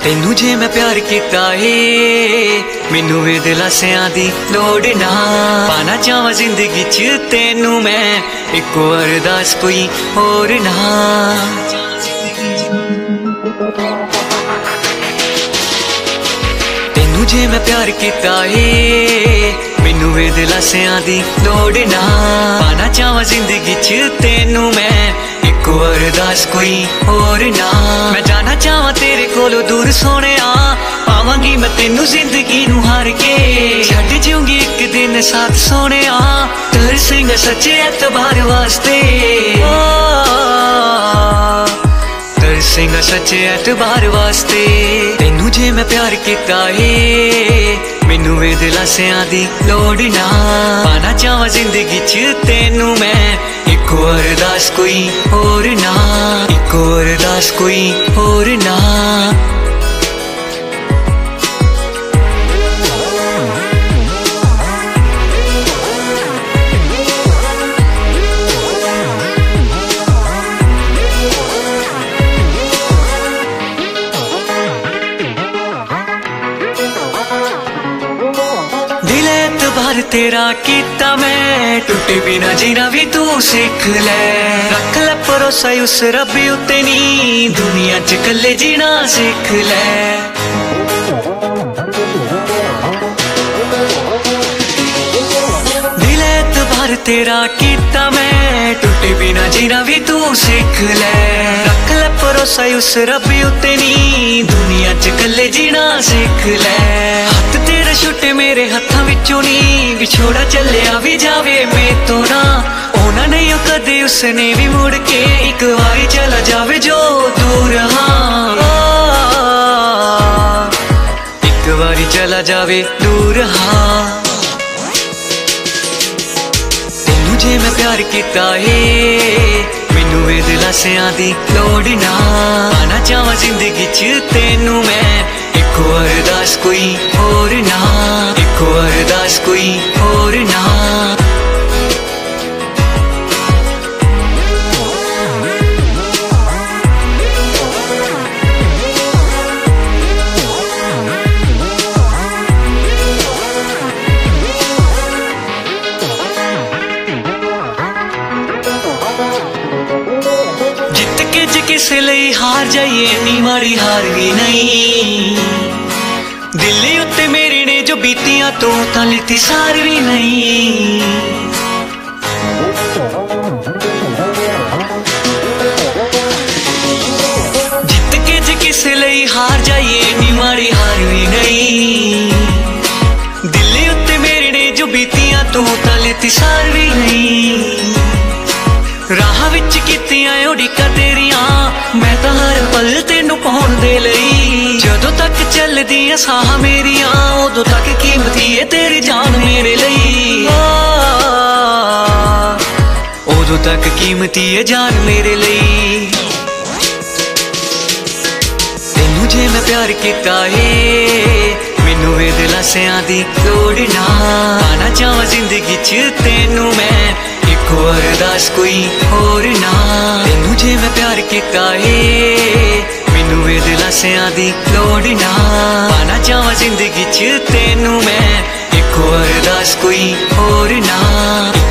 तेनू जे मैं प्यार किता है मैनू वे दिलासियां दी लोड़ ना पाना चाहवा जिंदगी च तेनू मैं एक अरदास कोई होर ना। तेनू जे मैं प्यार किता है मैनू वे दिलासियां दी लोड़ ना पाना चाहवा जिंदगी च तेनू मैं एक अरदास कोई होर ना। मैं जाना चाहवा तेरे कोलों दूर सोने पावांगी मैं तेनू जिंदगी नू हार के छड्ड जाऊंगी एक दिन साथ सोने तरसेंगा सच्चे एतबार वास्ते तरसेंगा सच्चे एतबार वास्ते। तेनू जे मैं प्यार किता है मैनू वे दिलासियां दी लोड़ ना पाना चाहवा जिंदगी च तेनू मैं एक अरदास कोई होर ना एक अरदास कोई होर ना। एतबार तेरा किता मैं टूटे बिना जीना भी तू सीख ले रख ले भरोसा उस रब्बी उत्ते नी दुनिया च कल्ले जीना सीख ले। दिल एतबार तेरा किता मैं टूटे बिना जीना भी तू सीख ले रख ले भरोसा उस रब्बी उत्ते नी दुनिया च कल्ले जीना सीख ले। हथ तेरे छुट्टे मेरे हत्थां विचों नी विछोड़ा चलिया भी जावे मैं तो ना होना नहीं हो कदे उसने भी मुड़ के एक बारी चला जावे जो दूर एक बारी चला जावे दूर तेनू जे मैं प्यार किता है मैनू वे दिलासियां दी लोड़ ना पाना चाहवा जिंदगी च तेनू मैं एक अरदास कोई होर ना एक अरदास कोई होर ना। जित के ज किसे लई हार जाइए नी माड़ी हार भी नहीं दिल्ली उत्ते मेरे ने जो बीतियां तो तां लिती सार भी नहीं। जित के ज किसे लई हार जाइए नी माड़ी हार भी नहीं दिल्ली उत्ते मेरे ने जो बीतियां तो तां लिती सार भी नहीं। राह विच कीतियां उड़ीकां तेरियां मैं तां हर पल तेनू पाउण दे लई जदों तक चलदियां साह मेरियां उदों तक कीमती है तेरी जान मेरे लई उदों तक कीमती है जान मेरे लई। तेनू जे मैं प्यार किता है मैनू वे दिलासियां दी लोड़ ना पाना चाहवा जिंदगी च तेनू मैं एक अरदास कोई होर ना। तेनू जे मैं प्यार किता है मैनू वे दिलासियां दी लोड़ ना पाना चाहवा जिंदगी च तेनू मैं एक अरदास कोई होर ना।